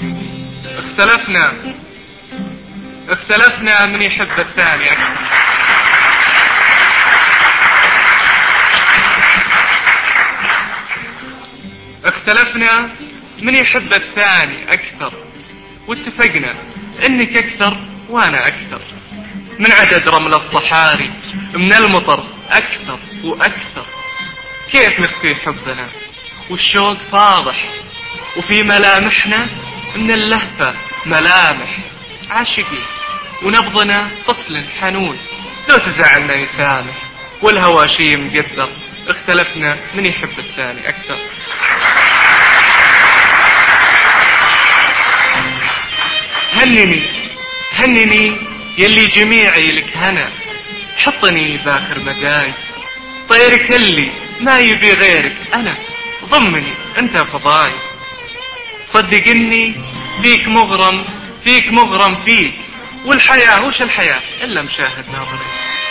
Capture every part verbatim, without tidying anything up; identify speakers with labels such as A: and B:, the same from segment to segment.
A: اختلفنا اختلفنا من يحب الثاني أكثر. اختلفنا من يحب الثاني أكثر، واتفقنا إنك أكثر وأنا أكثر، من عدد رمل الصحاري من المطر أكثر وأكثر. كيف نخفي حبنا والشوق فاضح، وفي ملامحنا من اللهفة ملامح عاشقين، ونبضنا طفل حنون لو تزعلنا يسامح، والهوى شي مقدر. اختلفنا من يحب الثاني أكثر. هنني هنني يلي جميعي لك هنا، حطني باخر مداي، طيرك اللي ما يبي غيرك أنا، ضمني أنت فضاي. صدق إني فيك مغرم فيك مغرم فيك، والحياة وش الحياة إلا مشاهد ناظرين.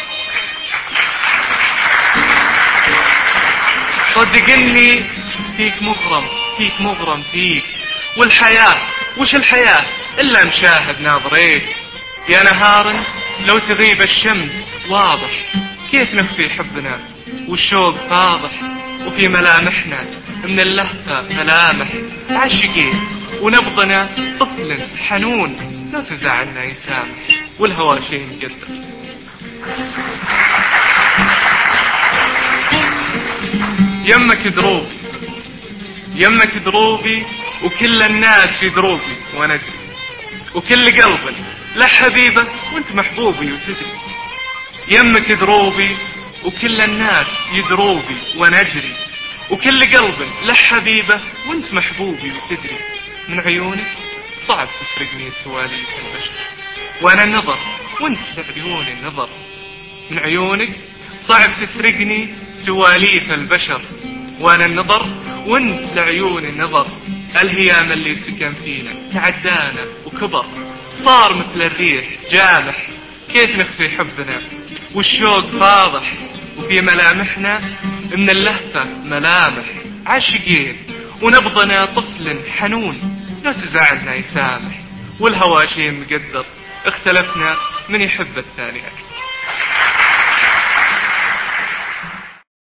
A: صدق إني فيك مغرم فيك مغرم فيك، والحياة وش الحياة إلا مشاهد ناظريك. يا نهار لو تغيب الشمس واضح، كيف نخفي حبنا والشوق فاضح، وفي ملامحنا من اللهفة ملامح عاشقين، ونبضنا طفل حنون لو تزعلنا يسامح، والهوى شيء مقدر. يمك دروبي يمك دروبي وكل الناس يدروبي وانا ادري، وكل قلب لا حبيبة وانت محبوبي وتدري. يمك دروبي وكل الناس يدروبي وانا ادري، وكل قلب لا حبيبة وانت محبوبي وتدري. من عيونك صعب تسرقني سواليف البشر، وانا النظر وانت لعيوني النظر. من عيونك صعب تسرقني سواليف البشر، وانا النظر وانت لعيوني النظر. الهيام اللي سكن فينا تعدانا وكبر، صار مثل الريح جامح. كيف نخفي حبنا والشوق فاضح، وفي ملامحنا من اللهفة ملامح عاشقين، ونبضنا طفل حنون لو تزعلنا يسامح، والهوى شيء مقدر. اختلفنا من يحب الثاني أكثر.